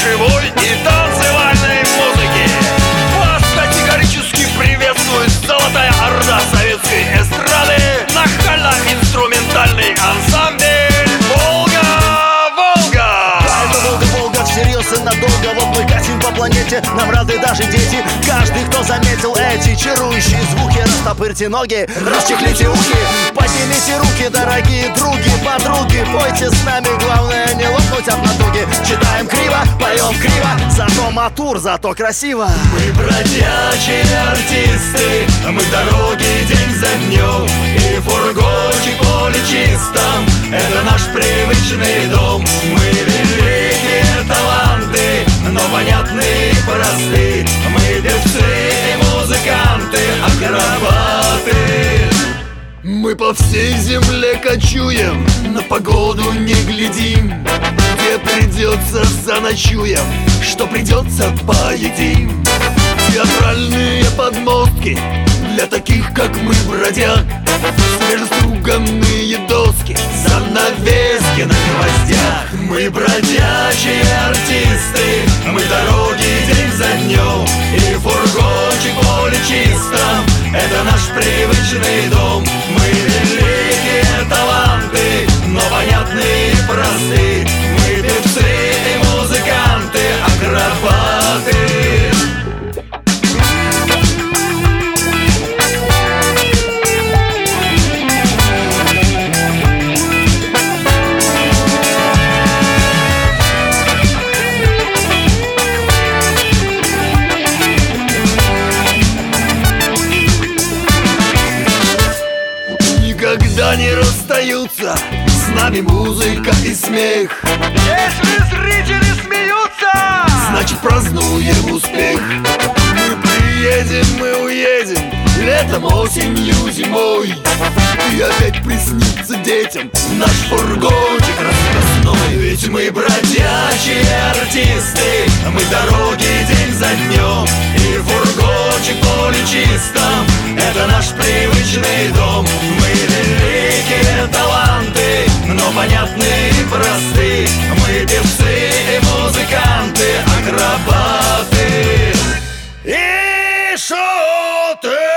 живой и танцевальной музыки. Вас категорически приветствует золотая орда советской эстрады, нахально-инструментальный ансамбль «Волга-Волга». Это Волга всерьез и надолго. Вот мы катим по планете, нам рады даже дети. Каждый, кто заметил эти чарующие звуки, растопырьте ноги, расчехлите уши, поднимите руки, дорогие други, подруги. Пойте с нами, главное не лопнуть от натуги. Читаем криво, поем криво, зато матур, зато красиво. Мы бродячие артисты, мы в дороге день за днем, и фургончик поле чистом — это наш привычный дом. Мы великие таланты, но понятные и просты. Мы певцы и музыканты, акробаты. Мы по всей земле кочуем, на погоду не глядим. Где придется заночуем, что придется поедим. Театральные подмостки для таких, как мы, бродяг. Свежеструганные доски, занавески на гвоздях. Мы бродячие артисты, мы в дороге день за днем, и фургончик поле чистом — это наш привычный дом. Мы великие таланты, но понятные и просты. Мы певцы и музыканты, акробаты. Никогда не расстаются с нами музыка и смех. Если зрители смеются, значит празднуем успех. Мы приедем, мы уедем, летом, осенью, зимой. И опять приснится детям наш фургончик расписной. Ведь мы бродячие артисты, мы в дороге день за днем, и фургончик поле чистом — это наш привычный дом. Мы великие таланты, но понятные и просты. Мы певцы и музыканты, акробаты. И шоты.